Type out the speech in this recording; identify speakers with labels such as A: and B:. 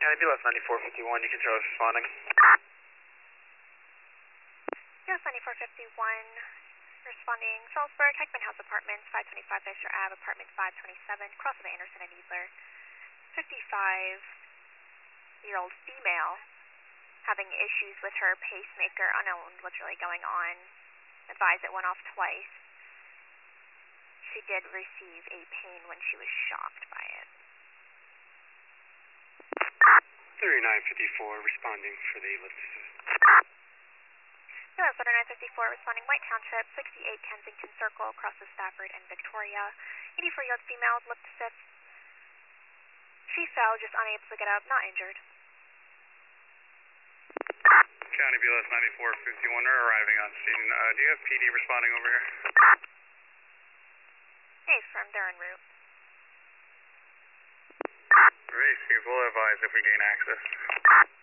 A: County BLS 9451, you can tell us responding.
B: BLS 9451, responding Salisbury, Heckman House Apartments, 525 Fisher Ave, Apartment 527, cross of Anderson and Needler. 55-year-old female having issues with her pacemaker, unknown what's really going on. Advised it went off twice. She did receive a pain when she was shocked by it.
A: 3954, responding for the lift assist.
B: US 3954, responding White Township, 68 Kensington Circle, across the Stafford and Victoria. 84-year-old female, lift assist. She fell, just unable to get up, not injured.
A: County BLS 9451 are arriving on scene. Do you have PD responding over here?
B: Hey, firm, they're en route.
A: Receive, we'll advise if we gain access.